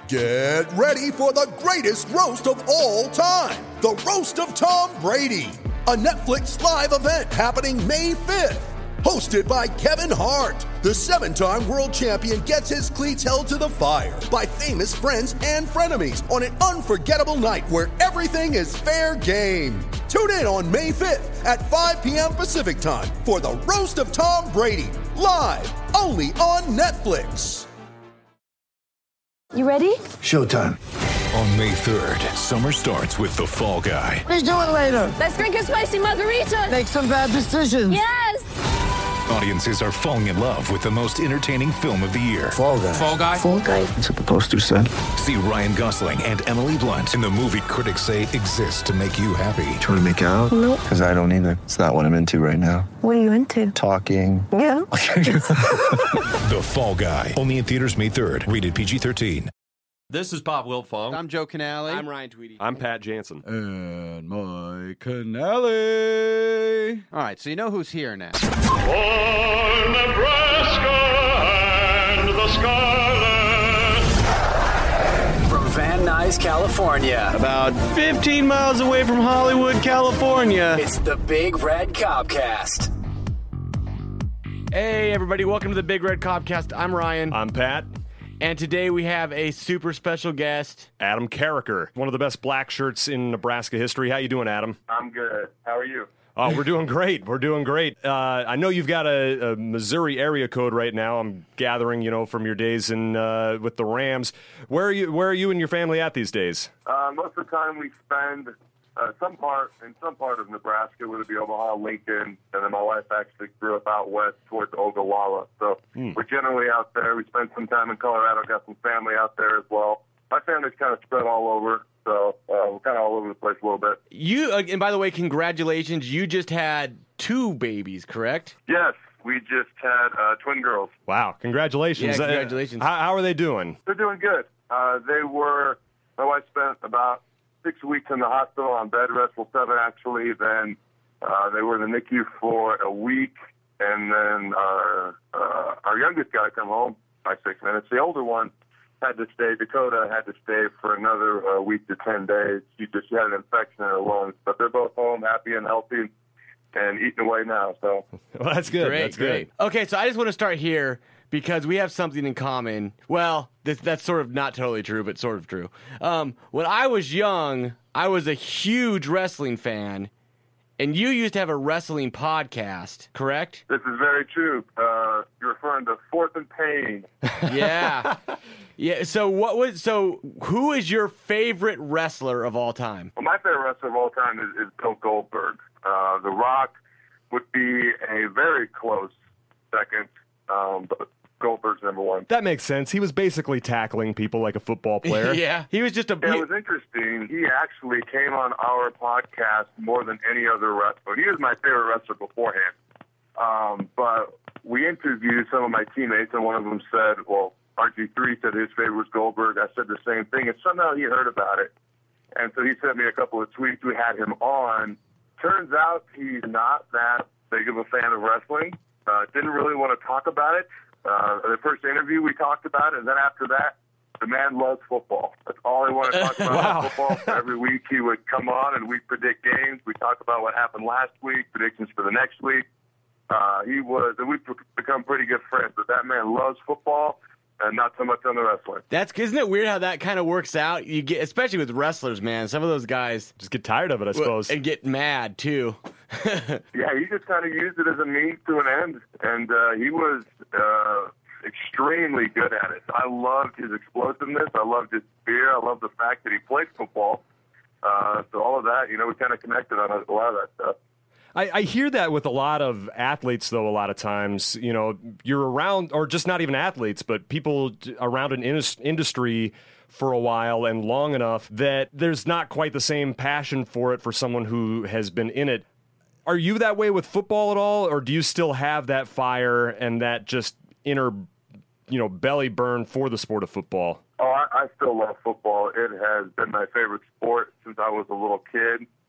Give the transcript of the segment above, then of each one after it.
Get ready for the greatest roast of all time, the Roast of Tom Brady, a Netflix live event happening May 5th. Hosted by Kevin Hart, the 7-time world champion gets his cleats held to the fire by famous friends and frenemies on an unforgettable night where everything is fair game. Tune in on May 5th at 5 p.m. Pacific time for the Roast of Tom Brady, live only on Netflix. You ready? Showtime. On May 3rd, summer starts with The Fall Guy. Let's do it later. Let's drink a spicy margarita. Make some bad decisions. Yes! Audiences are falling in love with the most entertaining film of the year. Fall Guy. Fall Guy? Fall Guy. That's what the poster said. See Ryan Gosling and Emily Blunt in the movie critics say exists to make you happy. Trying to make it out? Nope. Because I don't either. It's not what I'm into right now. What are you into? Talking. Yeah. The Fall Guy. Only in theaters May 3rd. Rated PG-13. This is Pop Wiltfong. I'm Joe Canale. I'm Ryan Tweedy. I'm Pat Jansen. And Mike Canale. All right, so you know who's here now. For Nebraska and the Scarlet. From Van Nuys, California. About 15 miles away from Hollywood, California. It's the Big Red Copcast. Hey, everybody. Welcome to the Big Red Copcast. I'm Ryan. I'm Pat. And today we have a super special guest. Adam Carricker, one of the best black shirts in Nebraska history. How you doing, Adam? I'm good. How are you? We're doing great. We're doing great. I know you've got a Missouri area code right now. I'm gathering, from your days in with the Rams. Where are you and your family at these days? Most of the time we spend some part of Nebraska, whether it be Omaha, Lincoln, and then my wife actually grew up out west towards Ogallala. So we're generally out there. We spend some time in Colorado, got some family out there as well. My family's kind of spread all over, so we're kind of all over the place a little bit. You, and by the way, congratulations. You just had 2 babies, correct? Yes, we just had twin girls. Wow, congratulations. Yeah, congratulations. How are they doing? They're doing good. My wife spent about 6 weeks in the hospital on bed rest, 7 actually. Then they were in the NICU for a week, and then our youngest got to come home by 6 minutes. The older one had to stay. Dakota had to stay for another week to 10 days. She had an infection in her lungs, but they're both home, happy and healthy, and eating away now. So well, that's good. Great, that's great. Good. Okay, so I just want to start here because we have something in common. Well, that's sort of not totally true, but sort of true. When I was young, I was a huge wrestling fan, and you used to have a wrestling podcast, correct? This is very true. You're referring to Fourth and Pain. Yeah. Yeah. So who is your favorite wrestler of all time? Well, my favorite wrestler of all time is Bill Goldberg. The Rock would be a very close second, but Goldberg's number one. That makes sense. He was basically tackling people like a football player. Yeah. He was just It was interesting. He actually came on our podcast more than any other wrestler. He was my favorite wrestler beforehand. But we interviewed some of my teammates, and one of them said, well, RG3 said his favorite was Goldberg. I said the same thing, and somehow he heard about it. And so he sent me a couple of tweets. We had him on. Turns out he's not that big of a fan of wrestling. Didn't really want to talk about it. The first interview we talked about it, and then after that, the man loves football. That's all he wanted to talk about. Wow. Football. Every week he would come on and we'd predict games. We talk about what happened last week, predictions for the next week. And we've become pretty good friends. But that man loves football and not so much on the wrestling. Isn't it weird how that kind of works out? You get, especially with wrestlers, man. Some of those guys Just get tired of it, I suppose. and get mad too. Yeah, he just kind of used it as a means to an end, and he was extremely good at it. I loved his explosiveness. I loved his spear. I loved the fact that he played football. So all of that, we kind of connected on a lot of that stuff. I hear that with a lot of athletes, though, a lot of times. You're around, or just not even athletes, but people around an industry for a while and long enough that there's not quite the same passion for it for someone who has been in it. Are you that way with football at all, or do you still have that fire and that just inner, belly burn for the sport of football? Oh, I still love football. It has been my favorite sport since I was a little kid.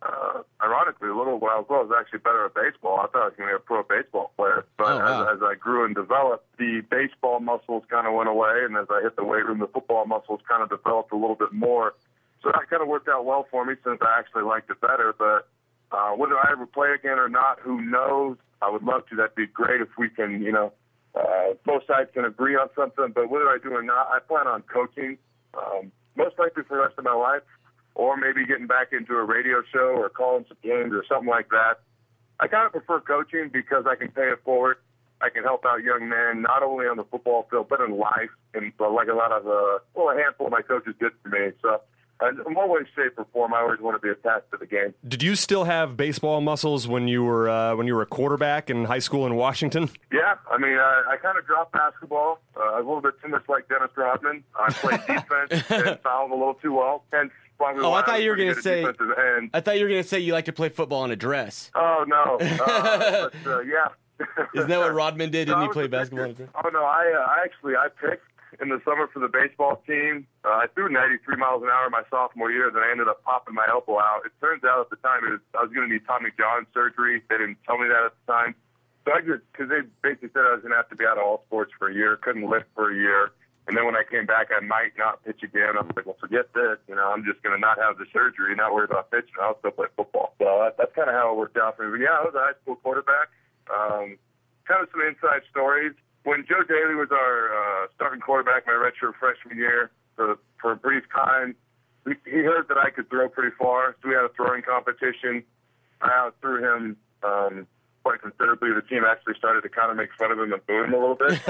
ironically, a little while ago, I was actually better at baseball. I thought I was going to be a pro baseball player. But as I grew and developed, the baseball muscles kind of went away. And as I hit the weight room, the football muscles kind of developed a little bit more. So that kind of worked out well for me since I actually liked it better. But whether I ever play again or not, who knows? I would love to. That'd be great if we can, both sides can agree on something. But whether I do or not, I plan on coaching, most likely for the rest of my life, or maybe getting back into a radio show or calling some games or something like that. I kind of prefer coaching because I can pay it forward. I can help out young men, not only on the football field, but in life. And like a lot of, a handful of my coaches did for me. So in one way, shape, or form, I always want to be attached to the game. Did you still have baseball muscles when you were a quarterback in high school in Washington? Yeah, I mean, I kind of dropped basketball. I was a little bit too much like Dennis Rodman. I played defense and fouled a little too well. Hence, I thought you were going to say. I thought you were going to say you like to play football in a dress. Oh no, but, yeah. Isn't that what Rodman did? Didn't he play basketball in a dress? Oh no, I picked in the summer for the baseball team. I threw 93 miles an hour my sophomore year, then I ended up popping my elbow out. It turns out at the time I was going to need Tommy John surgery. They didn't tell me that at the time. So because they basically said I was going to have to be out of all sports for a year, couldn't lift for a year. And then when I came back, I might not pitch again. I was like, well, forget this. I'm just going to not have the surgery, not worry about pitching. I'll still play football. So that's kind of how it worked out for me. But yeah, I was a high school quarterback. Kind of some inside stories. When Joe Daly was our starting quarterback my redshirt freshman year, for a brief time, he heard that I could throw pretty far. So we had a throwing competition. I outthrew him quite considerably. The team actually started to kind of make fun of him and boo him a little bit.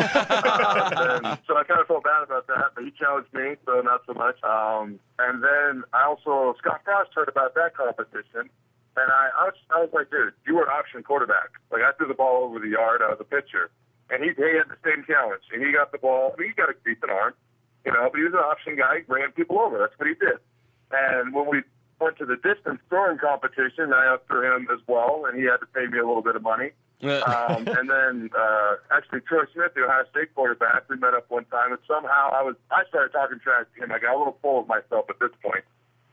So I kind of felt bad about that, but he challenged me, so not so much. And then Scott Frost heard about that competition, and I was like, dude, you were an option quarterback. Like, I threw the ball over the yard. I was a pitcher. And he had the same challenge, and he got the ball. I mean, he got a decent arm, but he was an option guy. He ran people over. That's what he did. And when we went to the distance throwing competition, I outthrew him as well, and he had to pay me a little bit of money. And then actually Troy Smith, the Ohio State quarterback, we met up one time, and somehow I started talking trash to him. I got a little full of myself at this point.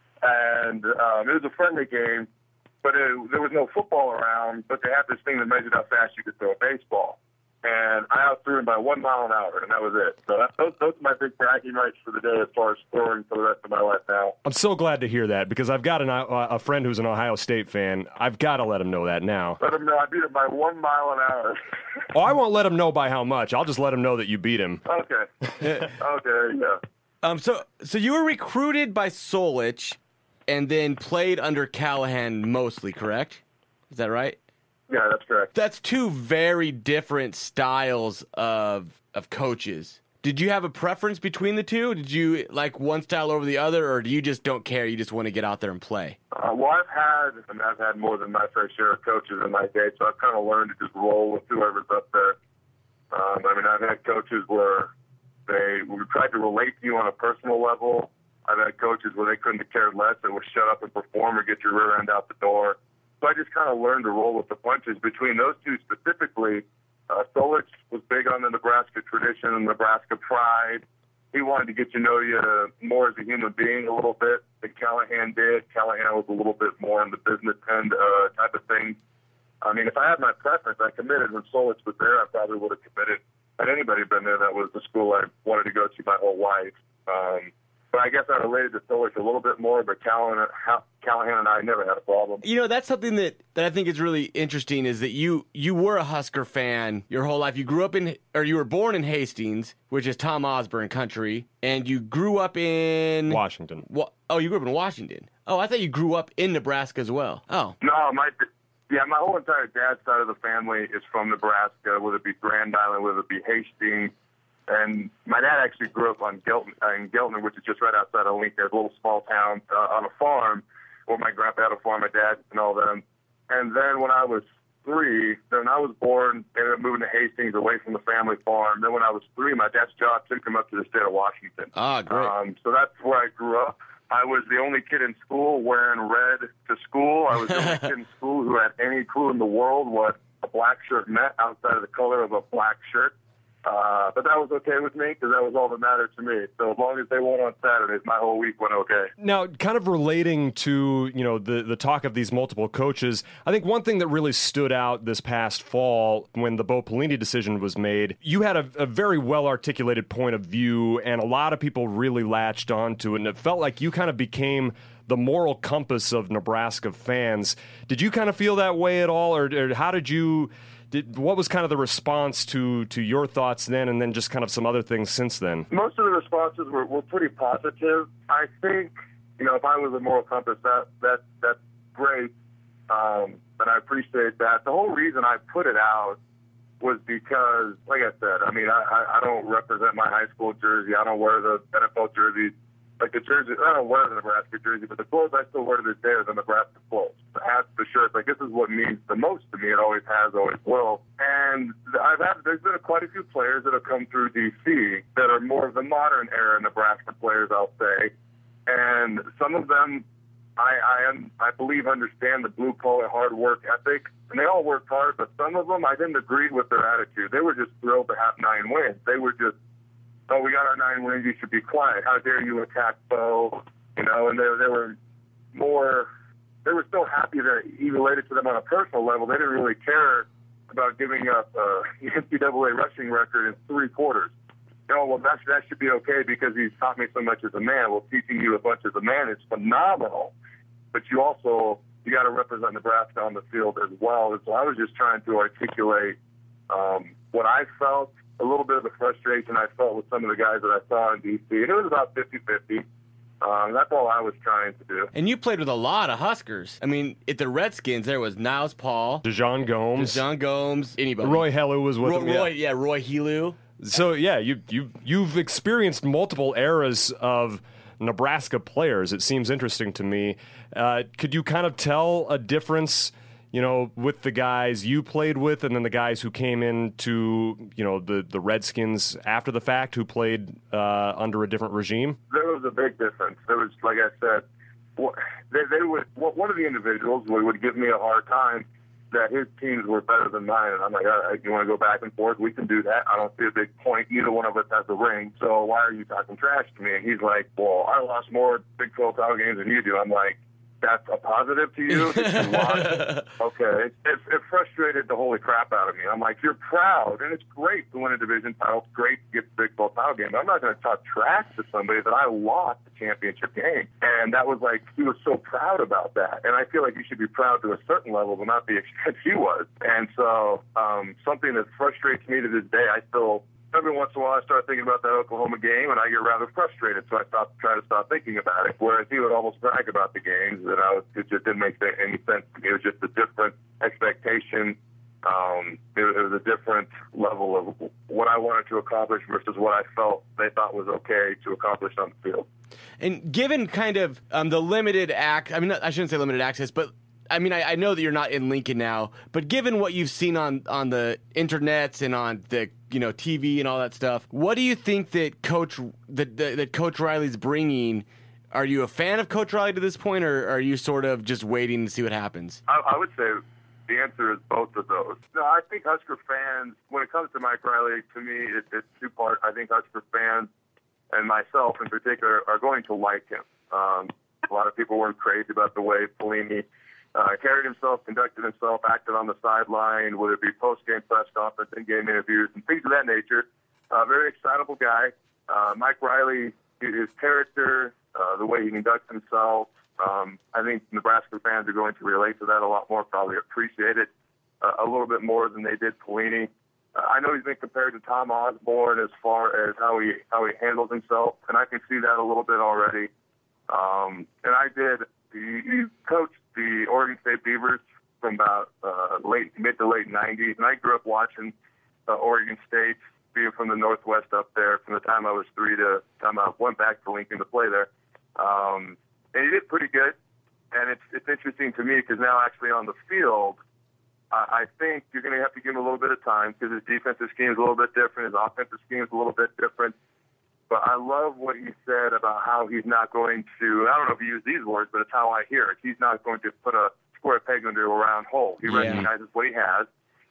And it was a friendly game, but there was no football around, but they had this thing that measured how fast you could throw a baseball. And I outthrew him by 1 mile an hour, and that was it. So those are my big bragging rights for the day as far as throwing for the rest of my life now. I'm so glad to hear that because I've got a friend who's an Ohio State fan. I've got to let him know that now. Let him know I beat him by 1 mile an hour. Oh, I won't let him know by how much. I'll just let him know that you beat him. Okay. Okay, there you go. So you were recruited by Solich and then played under Callahan mostly, correct? Is that right? Yeah, that's correct. That's two very different styles of coaches. Did you have a preference between the two? Did you like one style over the other, or do you just don't care? You just want to get out there and play? Well, I've had more than my fair share of coaches in my day, so I've kind of learned to just roll with whoever's up there. I've had coaches where they tried to relate to you on a personal level. I've had coaches where they couldn't have cared less and would shut up and perform or get your rear end out the door. So I just kind of learned to roll with the punches. Between those two specifically, Solich was big on the Nebraska tradition and Nebraska pride. He wanted to get to know you more as a human being a little bit than Callahan did. Callahan was a little bit more in the business end type of thing. I mean, if I had my preference, I committed. When Solich was there, I probably would have committed. Had anybody been there, that was the school I wanted to go to my whole life. But I guess I related to Solich a little bit more, but Callahan and I never had a problem. That's something that I think is really interesting is that you were a Husker fan your whole life. You were born in Hastings, which is Tom Osborne country, and you grew up in Washington. You grew up in Washington. Oh, I thought you grew up in Nebraska as well. Oh. No, my whole entire dad's side of the family is from Nebraska, whether it be Grand Island, whether it be Hastings. And my dad actually grew up in Geltner, which is just right outside of Lincoln, a little small town on a farm where my grandpa had a farm, my dad, and all them. And then when I was 3, then I was born, ended up moving to Hastings away from the family farm. Then when I was 3, my dad's job took him up to the state of Washington. Ah, great. So that's where I grew up. I was the only kid in school wearing red to school. I was the only kid in school who had any clue in the world what a black shirt meant outside of the color of a black shirt. But that was okay with me because that was all that mattered to me. So as long as they won on Saturdays, my whole week went okay. Now, kind of relating to, the talk of these multiple coaches, I think one thing that really stood out this past fall when the Bo Pelini decision was made, you had a very well-articulated point of view, and a lot of people really latched onto it, and it felt like you kind of became the moral compass of Nebraska fans. Did you kind of feel that way at all, or how did you... what was kind of the response to your thoughts then, and then just kind of some other things since then? Most of the responses were pretty positive. I think, if I was a moral compass, that's great, and I appreciate that. The whole reason I put it out was because, like I said, I don't represent my high school jersey. I don't wear the NFL jerseys. Like the jersey, I don't wear the Nebraska jersey, but the clothes I still wear to this day are the Nebraska clothes. The hats, the shirts, this is what means the most to me. It always has, always will. And there's been quite a few players that have come through D.C. that are more of the modern era Nebraska players, I'll say. And some of them, I believe, understand the blue-collar hard work ethic. And they all worked hard, but some of them, I didn't agree with their attitude. They were just thrilled to have 9 wins. They were just, oh, we got our 9 wins, you should be quiet. How dare you attack Bo? And they were so happy that he related to them on a personal level. They didn't really care about giving up the NCAA rushing record in 3 quarters. That should be okay because he's taught me so much as a man. Well, teaching you a bunch as a man is phenomenal, but you got to represent Nebraska on the field as well. And so I was just trying to articulate what I felt, a little bit of the frustration I felt with some of the guys that I saw in D.C., and it was about 50-50. That's all I was trying to do. And you played with a lot of Huskers. At the Redskins, there was Niles Paul, DeJon Gomes, anybody. Roy Helu was with him. Roy Helu. So yeah, you've experienced multiple eras of Nebraska players. It seems interesting to me. Could you kind of tell a difference, with the guys you played with and then the guys who came into, the Redskins after the fact who played under a different regime? There was a big difference. There was, like I said, one of the individuals would give me a hard time that his teams were better than mine. And I'm like, all right, you want to go back and forth? We can do that. I don't see a big point. Neither one of us has a ring. So why are you talking trash to me? And he's like, well, I lost more Big 12 title games than you do. I'm like, that's a positive to you? That you lost? Okay. It frustrated the holy crap out of me. I'm like, you're proud, and it's great to win a division title. It's great to get the Big 12 title game. But I'm not going to talk trash to somebody that I lost the championship game. And that was like, he was so proud about that. And I feel like you should be proud to a certain level, but not the extent he was. And so something that frustrates me to this day, every once in a while I start thinking about that Oklahoma game, and I get rather frustrated, so I try to stop thinking about it. Whereas he would almost brag about the games, and it just didn't make any sense to me. It was just a different expectation. It was a different level of what I wanted to accomplish versus what I felt they thought was okay to accomplish on the field. And given kind of the limited I shouldn't say limited access, but I know that you're not in Lincoln now, but given what you've seen on the internets and on the TV and all that stuff, what do you think that Coach Riley's bringing? Are you a fan of Coach Riley to this point, or are you sort of just waiting to see what happens? I would say the answer is both of those. No, I think Husker fans, when it comes to Mike Riley, to me, it's 2-part. I think Husker fans and myself in particular are going to like him. A lot of people weren't crazy about the way Pelini carried himself, conducted himself, acted on the sideline, whether it be post-game press conference, in-game interviews, and things of that nature. Very excitable guy. Mike Riley, his character, the way he conducts himself, I think Nebraska fans are going to relate to that a lot more, probably appreciate it a little bit more than they did Pelini. I know he's been compared to Tom Osborne as far as how he handles himself, and I can see that a little bit already. And he coached the Oregon State Beavers from about mid to late 90s, and I grew up watching Oregon State, being from the Northwest up there, from the time I was 3 to the time I went back to Lincoln to play there. And he did pretty good, and it's interesting to me because now actually on the field, I think you're going to have to give him a little bit of time because his defensive scheme is a little bit different, his offensive scheme is a little bit different. But I love what he said about how he's not going to, I don't know if he used these words, but it's how I hear it. He's not going to put a square peg into a round hole. He recognizes what he has,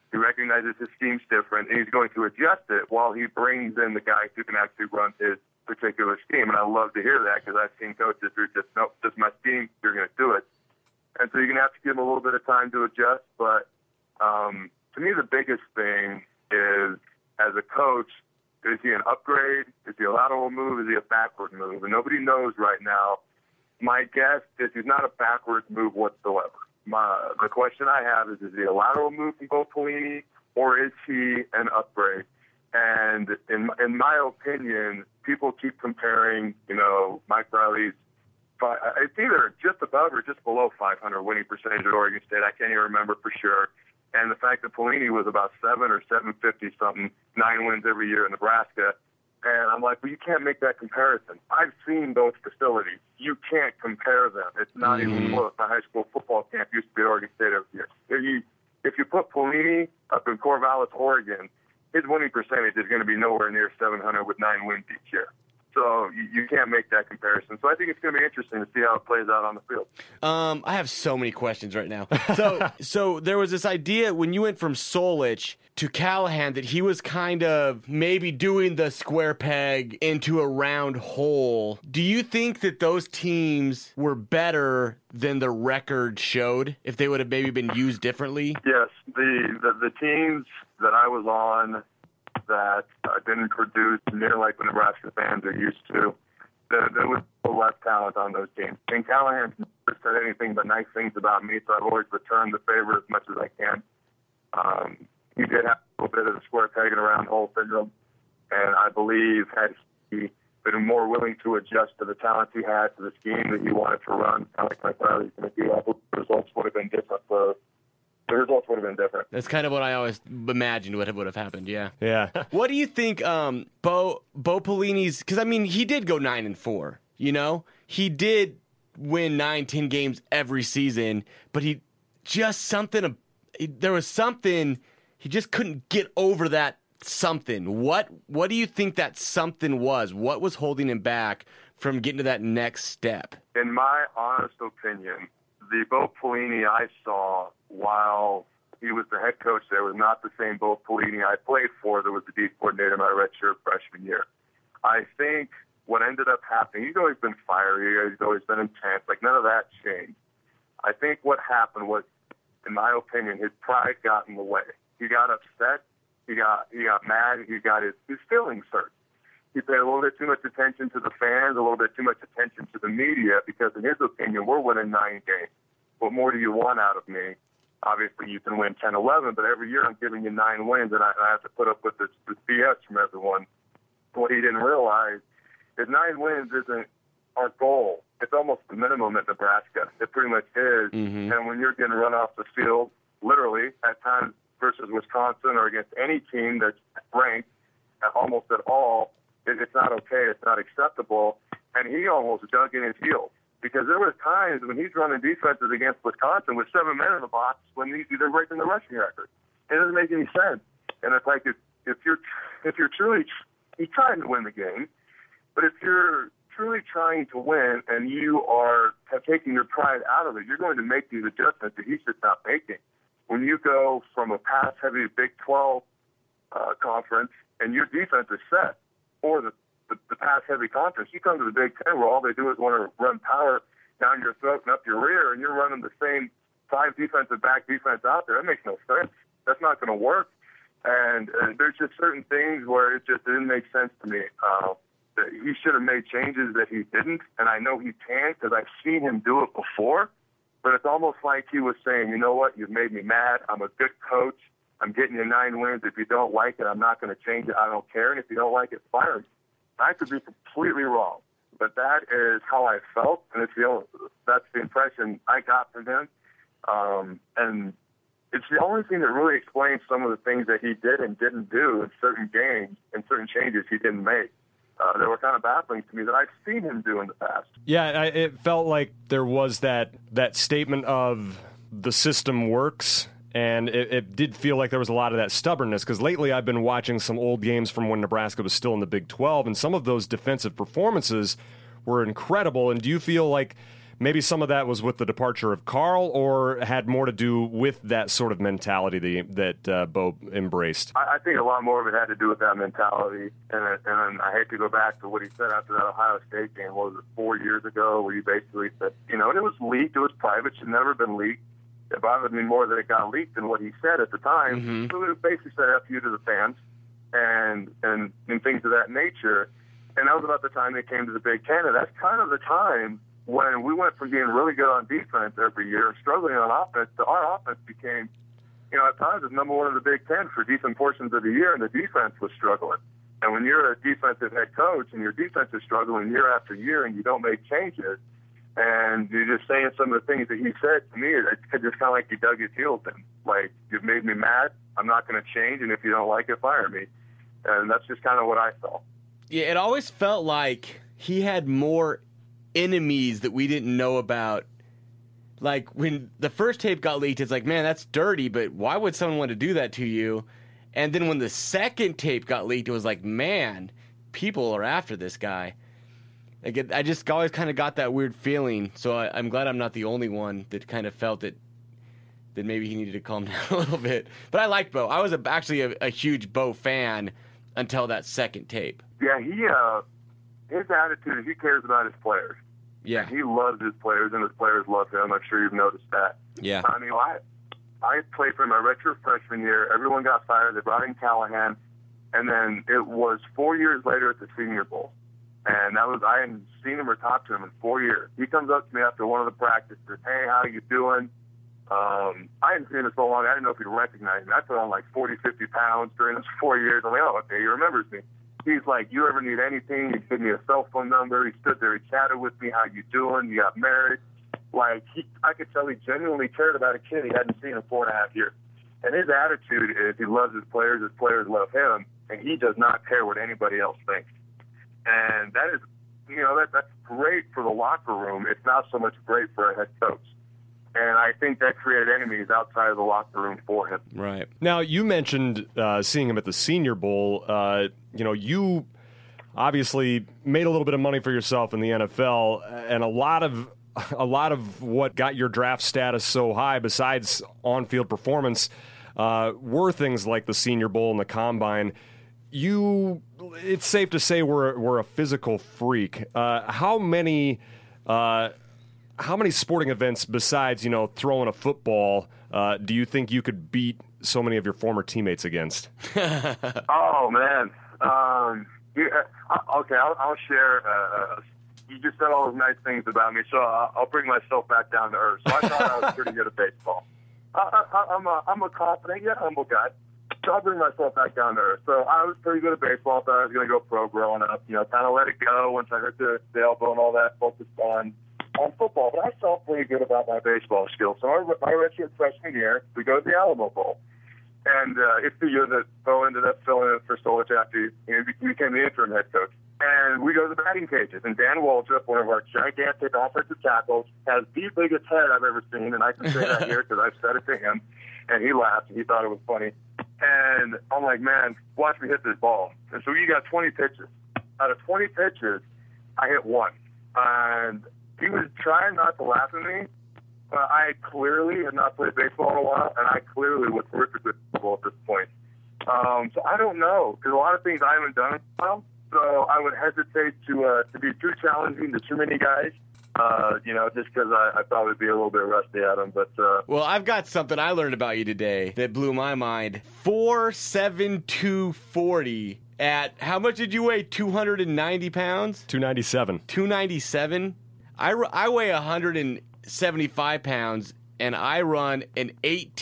He recognizes his scheme's different, and he's going to adjust it while he brings in the guys who can actually run his particular scheme. And I love to hear that because I've seen coaches who just, nope, this is my scheme, you're going to do it. And so you're going to have to give him a little bit of time to adjust. But to me, the biggest thing is, as a coach, is he an upgrade? Is he a lateral move? Is he a backward move? And nobody knows right now. My guess is he's not a backwards move whatsoever. The question I have is he a lateral move from Bo Pelini, or is he an upgrade? And in my opinion, people keep comparing, Mike Riley's, it's either just above or just below 500 winning percentage at Oregon State. I can't even remember for sure. And the fact that Pelini was about 7 or 750 something, 9 wins every year in Nebraska. And I'm like, well, you can't make that comparison. I've seen those facilities. You can't compare them. It's not even close. My high school football camp used to be at Oregon State every year. If you put Pelini up in Corvallis, Oregon, his winning percentage is going to be nowhere near 700 with 9 wins each year. So you can't make that comparison. So I think it's going to be interesting to see how it plays out on the field. I have so many questions right now. So there was this idea when you went from Solich to Callahan that he was kind of maybe doing the square peg into a round hole. Do you think that those teams were better than the record showed if they would have maybe been used differently? Yes. The teams that I was on that didn't produce near like the Nebraska fans are used to, there was less talent on those teams. And Callahan never said anything but nice things about me, so I've always returned the favor as much as I can. He did have a little bit of the square peg and round hole syndrome, and I believe had he been more willing to adjust to the talent he had, to the scheme that he wanted to run, kind of like Mike Riley's going to do, I believe the results would have been different. The results would have been different. That's kind of what I always imagined would have happened, yeah. Yeah. What do you think Bo Pelini's, because, I mean, he did go 9-4, He did win 9-10 games every season, but he just there was something, he just couldn't get over that something. What do you think that something was? What was holding him back from getting to that next step? In my honest opinion, the Bo Pelini I saw while he was the head coach there was not the same Bo Pelini I played for that was the D coordinator my redshirt freshman year. I think what ended up happening, he's always been fiery, he's always been intense, like none of that changed. I think what happened was, in my opinion, his pride got in the way. He got upset, he got mad, he got his feelings hurt. He paid a little bit too much attention to the fans, a little bit too much attention to the media, because in his opinion, we're winning 9 games. What more do you want out of me? Obviously, you can win 10, 11, but every year I'm giving you 9 wins, and I have to put up with this BS from everyone. What he didn't realize is 9 wins isn't our goal. It's almost the minimum at Nebraska. It pretty much is. Mm-hmm. And when you're getting run off the field, literally, at times versus Wisconsin or against any team that's ranked almost at all, it's not okay. It's not acceptable. And he almost dug in his heels. Because there were times when he's running defenses against Wisconsin with 7 men in the box when they're breaking the rushing record. It doesn't make any sense. And it's like if you're truly trying to win the game, but if you're truly trying to win and you have taken your pride out of it, you're going to make these adjustments that he's just not making. When you go from a pass-heavy Big 12 conference and your defense is set, or the pass-heavy conference, you come to the Big Ten where all they do is want to run power down your throat and up your rear, and you're running the same 5 defensive back defense out there. That makes no sense. That's not going to work. And there's just certain things where it just didn't make sense to me. He should have made changes that he didn't, and I know he can because I've seen him do it before. But it's almost like he was saying, you know what, you've made me mad. I'm a good coach. I'm getting you 9 wins. If you don't like it, I'm not going to change it. I don't care. And if you don't like it, fire me. I could be completely wrong, but that is how I felt, and that's the impression I got from him. And it's the only thing that really explains some of the things that he did and didn't do in certain games and certain changes he didn't make. That were kind of baffling to me that I've seen him do in the past. Yeah, it felt like there was that statement of the system works. And it did feel like there was a lot of that stubbornness, because lately I've been watching some old games from when Nebraska was still in the Big 12, and some of those defensive performances were incredible. And do you feel like maybe some of that was with the departure of Carl, or had more to do with that sort of mentality that Bo embraced? I think a lot more of it had to do with that mentality. And I hate to go back to what he said after that Ohio State game, what was it, 4 years ago, where he basically said, and it was leaked, it was private, should never been leaked. It bothered me more that it got leaked than what he said at the time. Mm-hmm. So it basically said F you to the fans and things of that nature. And that was about the time they came to the Big Ten. And that's kind of the time when we went from being really good on defense every year and struggling on offense to our offense became, at times, was number one in the Big Ten for decent portions of the year, and the defense was struggling. And when you're a defensive head coach and your defense is struggling year after year and you don't make changes, and you're just saying some of the things that he said to me, it's just kind of like he dug his heels in. Like, you've made me mad, I'm not going to change, and if you don't like it, fire me. And that's just kind of what I felt. Yeah, it always felt like he had more enemies that we didn't know about. Like, when the first tape got leaked, it's like, man, that's dirty, but why would someone want to do that to you? And then when the second tape got leaked, it was like, man, people are after this guy. Like, I just always kind of got that weird feeling, so I'm glad I'm not the only one that kind of felt that maybe he needed to calm down a little bit. But I liked Bo. I was actually a huge Bo fan until that second tape. Yeah, his attitude is he cares about his players. Yeah. And he loves his players, and his players love him. I'm sure you've noticed that. Yeah. I mean, I played for my redshirt freshman year. Everyone got fired. They brought in Callahan. And then it was 4 years later at the Senior Bowl. And I hadn't seen him or talked to him in 4 years. He comes up to me after one of the practices, hey, how you doing? I hadn't seen him so long, I didn't know if he'd recognize me. I put on like 40, 50 pounds during those 4 years. I'm like, oh, okay, he remembers me. He's like, you ever need anything? He gave me a cell phone number. He stood there, he chatted with me, how you doing? You got married? Like, I could tell he genuinely cared about a kid he hadn't seen in 4.5 years. And his attitude is he loves his players love him, and he does not care what anybody else thinks. And that is, that's great for the locker room. It's not so much great for a head coach. And I think that created enemies outside of the locker room for him. Right. Now, you mentioned seeing him at the Senior Bowl. You obviously made a little bit of money for yourself in the NFL, and a lot of what got your draft status so high, besides on-field performance, were things like the Senior Bowl and the Combine. It's safe to say we're a physical freak. How many sporting events besides throwing a football do you think you could beat so many of your former teammates against? Oh man, okay, I'll share. You just said all those nice things about me, so I'll bring myself back down to earth. So I thought I was pretty good at baseball. I'm a confident yet humble guy. So I'll bring myself back down to earth. So I was pretty good at baseball. Thought I was going to go pro growing up. Kind of let it go once I hurt the elbow and all that. Focused on football. But I felt pretty good about my baseball skills. So my redshirt freshman year, we go to the Alamo Bowl. And it's the year that Bo ended up filling in for Solich after he became the interim head coach. And we go to the batting cages. And Dan Waldrop, one of our gigantic offensive tackles, has the biggest head I've ever seen. And I can say that here because I've said it to him. And he laughed. And he thought it was funny. And I'm like, man, watch me hit this ball. And so you got 20 pitches. Out of 20 pitches, I hit one. And he was trying not to laugh at me. I clearly had not played baseball in a while, and I clearly was terrific with baseball at this point. So I don't know, because a lot of things I haven't done in a while. So I would hesitate to be too challenging to too many guys. Just because I'd probably be a little bit rusty at them. But well, I've got something I learned about you today that blew my mind. 4.72 40 at, how much did you weigh? 290 pounds? 297. 297? I weigh 175 pounds, and I run an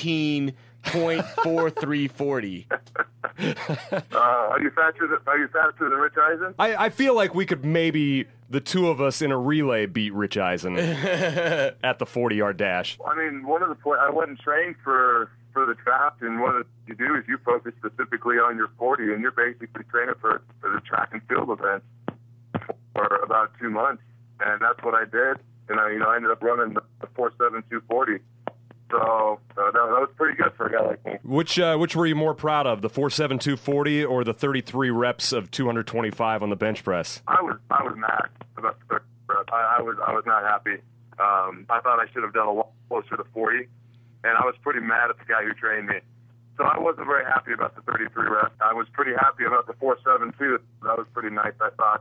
18.4340. Are you faster than Rich Eisen? I feel like we could maybe, the two of us in a relay, beat Rich Eisen at the 40-yard dash. I mean, I wasn't trained for the draft, and what you do is you focus specifically on your 40, and you're basically training for the track and field event for about 2 months, and that's what I did. And I ended up running the 4.72 40. So that was pretty good for a guy like me. Which were you more proud of, the 4.72 40 or the 33 reps of 225 on the bench press? I was mad about the 30 reps. I was not happy. I thought I should have done a lot closer to 40, and I was pretty mad at the guy who trained me. So I wasn't very happy about the 33 rep. I was pretty happy about the 4.7 too. That was pretty nice, I thought.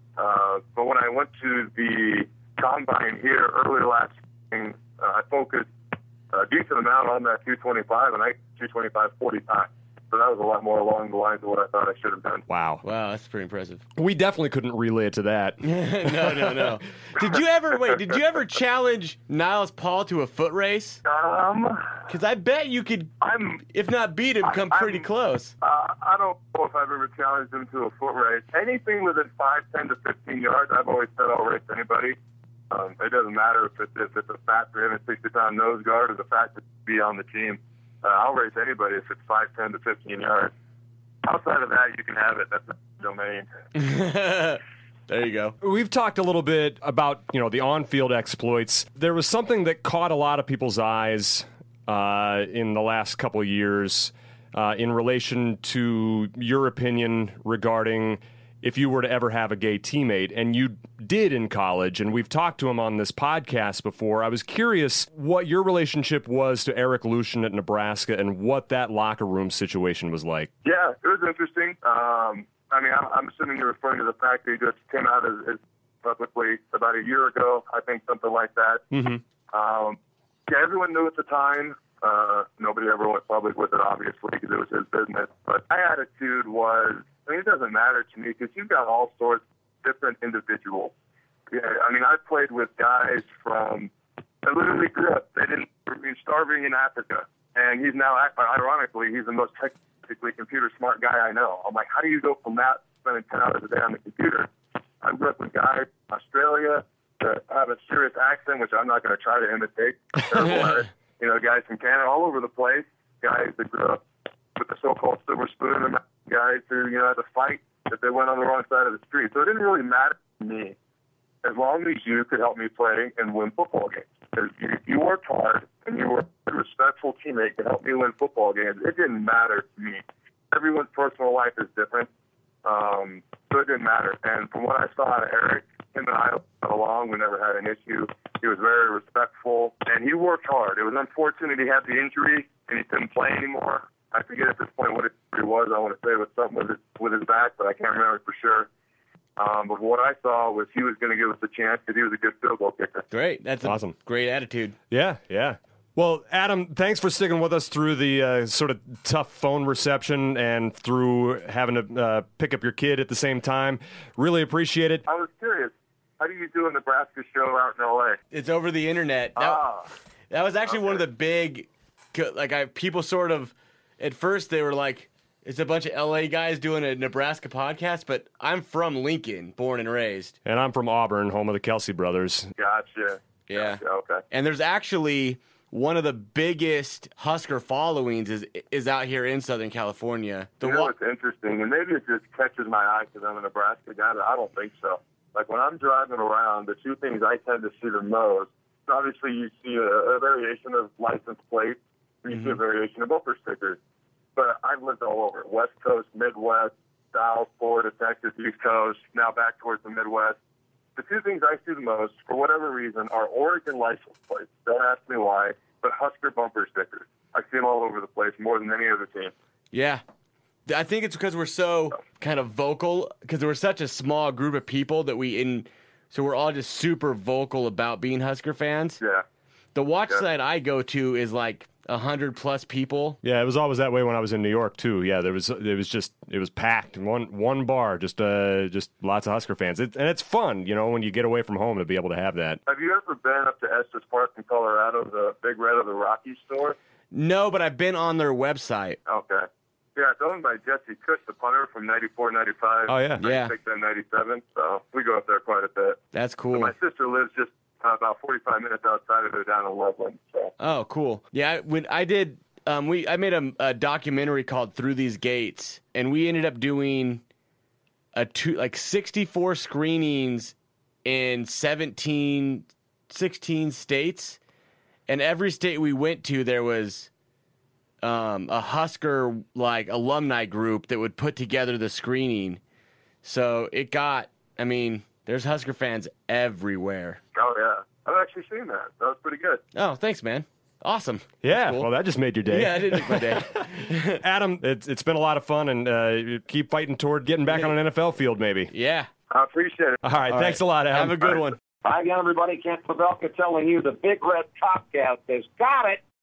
But when I went to the combine here early last spring, I focused a decent amount on that 225, and I 225.40 time. So that was a lot more along the lines of what I thought I should have done. Wow. Wow, that's pretty impressive. We definitely couldn't relate to that. No. Did you ever challenge Niles Paul to a foot race? Because I bet you could, if not beat him, come pretty close. I don't know if I've ever challenged him to a foot race. Anything within 5, 10 to 15 yards, I've always said I'll race anybody. It doesn't matter if it's a fat 360-pound nose guard or the fact to be on the team. I'll race anybody if it's 5, 10 to 15 yards. Outside of that, you can have it. That's the domain. There you go. We've talked a little bit about, the on-field exploits. There was something that caught a lot of people's eyes in the last couple of years in relation to your opinion regarding if you were to ever have a gay teammate, and you did in college, and we've talked to him on this podcast before. I was curious what your relationship was to Eric Lucien at Nebraska and what that locker room situation was like. Yeah, it was interesting. I'm assuming you're referring to the fact that he just came out as publicly about a year ago, I think, something like that. Mm-hmm. Yeah, everyone knew at the time. Nobody ever went public with it, obviously, because it was his business. But my attitude was, it doesn't matter to me because you've got all sorts of different individuals. Yeah, I played with guys from, I literally grew up, they didn't be starving in Africa. And he's now, ironically, he's the most technically computer smart guy I know. I'm like, how do you go from that, spending 10 hours a day on the computer? I grew up with guys from Australia that have a serious accent, which I'm not going to try to imitate. Terrible at it. Guys from Canada, all over the place, guys that grew up with the so-called silver spoon in their mouth, guys who, had to fight if they went on the wrong side of the street. So it didn't really matter to me as long as you could help me play and win football games. Because if you worked hard and you were a respectful teammate to help me win football games, it didn't matter to me. Everyone's personal life is different, so it didn't matter. And from what I saw out of Eric, him and I got along. We never had an issue. He was very respectful, and he worked hard. It was unfortunate he had the injury, and he couldn't play anymore. I forget at this point what it was. I want to say it was something with his back, but I can't remember for sure. But what I saw was he was going to give us a chance because he was a good field goal kicker. Great. That's awesome. Great attitude. Yeah. Well, Adam, thanks for sticking with us through the sort of tough phone reception and through having to pick up your kid at the same time. Really appreciate it. I was curious. How do you do a Nebraska show out in L.A.? It's over the internet. That was actually one of the big, people sort of, at first they were like, it's a bunch of L.A. guys doing a Nebraska podcast, but I'm from Lincoln, born and raised. And I'm from Auburn, home of the Kelsey brothers. Gotcha. Yeah. Gotcha. Okay. And there's actually one of the biggest Husker followings is out here in Southern California. It's interesting, and maybe it just catches my eye because I'm a Nebraska guy, but I don't think so. Like when I'm driving around, the two things I tend to see the most, obviously you see a variation of license plates, you see a variation of bumper stickers. But I've lived all over, West Coast, Midwest, South, Florida, Texas, East Coast, now back towards the Midwest. The two things I see the most, for whatever reason, are Oregon license plates. Don't ask me why, but Husker bumper stickers. I see them all over the place, more than any other team. Yeah. I think it's because we're so kind of vocal, because we're such a small group of people that so we're all just super vocal about being Husker fans. Yeah. The watch site I go to is like 100+ people. Yeah, it was always that way when I was in New York too. Yeah, it was packed. One bar, just lots of Husker fans. And it's fun, when you get away from home to be able to have that. Have you ever been up to Estes Park in Colorado, the Big Red of the Rockies store? No, but I've been on their website. Okay. Yeah, it's owned by Jesse Cook, the punter from 94, 95. Oh, yeah. 96 and 97. So we go up there quite a bit. That's cool. So my sister lives just about 45 minutes outside of there down in Loveland. So. Oh, cool. Yeah, when I did, I made a documentary called Through These Gates, and we ended up doing 64 screenings in 16 states. And every state we went to, there was a Husker alumni group that would put together the screening. So it got, there's Husker fans everywhere. Oh, yeah. I've actually seen that. That was pretty good. Oh, thanks, man. Awesome. Yeah, Cool. well, that just made your day. Yeah, it did make my day. Adam, it's been a lot of fun, and keep fighting toward getting back on an NFL field, maybe. Yeah. I appreciate it. All right, thanks a lot, Adam. Have a good one. Hi again, everybody. Kent Pavelka telling you the Big Red Copcast has got it.